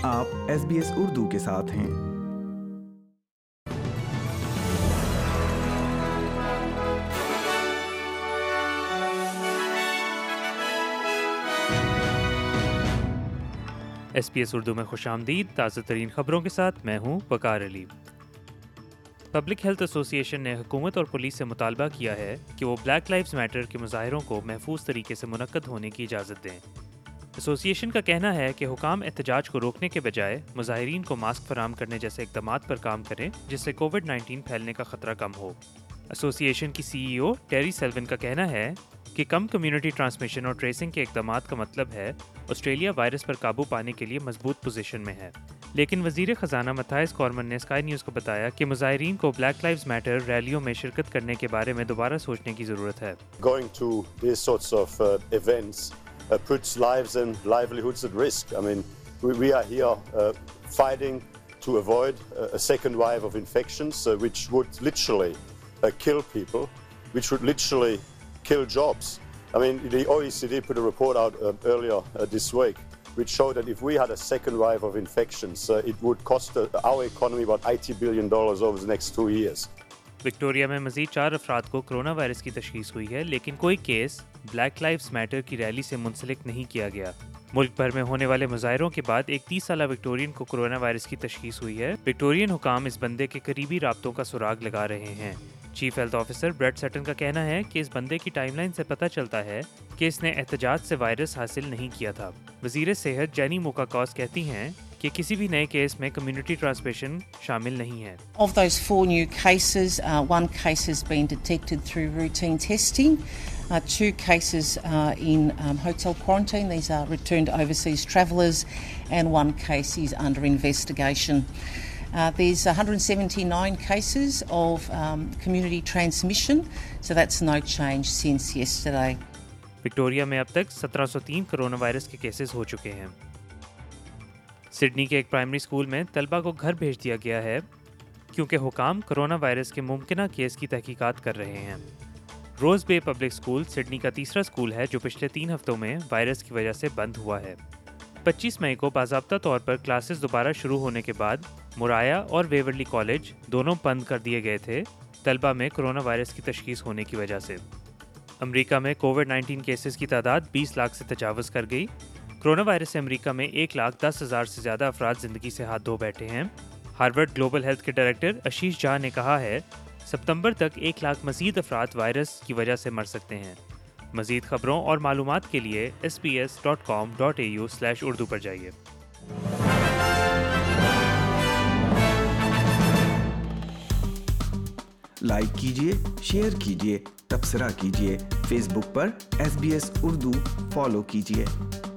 आप SBS उर्दू के साथ हैं। SBS उर्दू में खुशामदीद। ताज़ा तरीन खबरों के साथ मैं हूँ Waqar Ali. Public health association ने हुकूमत और पुलिस से मुतालबा किया है कि वो ब्लैक लाइव्स मैटर के मुजाहिरों को महफूज तरीके से मुनक्कद होने की इजाज़त दें। एसोसिएशन का कहना है कि हुकाम एहतजाज को रोकने के बजाय मुजाहिरीन को मास्क फराम करने जैसे इक़दामात पर काम करें जिससे कोविड-19 फैलने का ख़तरा कम हो। एसोसिएशन की CEO टेरी सेल्विन का कहना है कि कम कम्युनिटी ट्रांसमिशन और ट्रेसिंग के इक़दामात का मतलब है ऑस्ट्रेलिया वायरस पर काबू पाने के लिए मजबूत पोजीशन में है। लेकिन वज़ीर ख़जाना मथाइस कॉर्मन ने स्काई न्यूज़ को बताया कि मुजाहिरीन को ब्लैक लाइव्स मैटर रैलियों में शिरकत करने के बारे में दोबारा सोचने की ज़रूरत है। Going to these sorts of events puts lives and livelihoods at risk. I mean, we are here fighting to avoid a second wave of infections, which would literally kill people, which would literally kill jobs. I mean, the OECD put a report out earlier this week, which showed that if we had a second wave of infections, it would cost our economy about $80 billion over the next 2 years. Victoria में मज़ीद 4 अफराद को corona virus की तशख़ीस हुई है, लेकिन कोई case black lives matter की रैली से मुंसलिक नहीं किया गया। मुल्क भर में होने वाले मुजाहिरों के बाद एक 30 साला विक्टोरियन को कोरोना वायरस की तशख़ीस हुई है। विक्टोरियन हुकाम इस बंदे के करीबी राब्तों का सुराग लगा रहे हैं। Chief health officer Brett Sutton का कहना है कि इस बंदे की टाइमलाइन से पता चलता है कि इसने एहतजाज से वायरस हासिल नहीं किया था। वज़ीर सेहत जेनी मोकाकॉस कहती हैं कि किसी भी नए केस में कम्युनिटी ट्रांसमिशन शामिल नहीं है। Of those 4 new cases, 1 case has been detected through routine testing. 2 cases in hotel quarantine. These are returned overseas travellers, and 1 case is under investigation. There's 179 cases of community transmission, so that's no change since yesterday. Victoria में अब तक 1703 corona virus के cases हो चुके हैं। Sydney के एक primary school में तलबा को घर भेज दिया गया है क्योंकि हुकाम कोरोना वायरस के मुमकिना केस की तहकीकात कर रहे हैं। Rose Bay public school Sydney का तीसरा स्कूल है जो पिछले 3 हफ्तों में वायरस की वजह से बंद हुआ है। 25 मई को बाज़ाब्ता तौर पर क्लासेस दोबारा शुरू होने के बाद मुराया और वेवरली कॉलेज दोनों बंद कर दिए गए थे तलबा में कोरोना वायरस की तशख़ीस होने की वजह से। अमेरिका में कोविड-19 केसेस की तादाद 20 लाख से तजावज़ कर गई। कोरोना वायरस से अमेरिका में 1,10,000 से ज़्यादा अफराद ज़िंदगी से हाथ धो बैठे हैं। हार्वर्ड ग्लोबल हेल्थ के डायरेक्टर आशीष झा ने कहा है सितंबर तक 1 लाख मज़ीद अफराद वायरस की वजह से मर सकते हैं। मज़ीद खबरों और मालूमात के लिए sbs.com.au/urdu पर जाइए। लाइक कीजिए, शेयर कीजिए, तबसरा कीजिए। फेसबुक पर SBS उर्दू फॉलो कीजिए।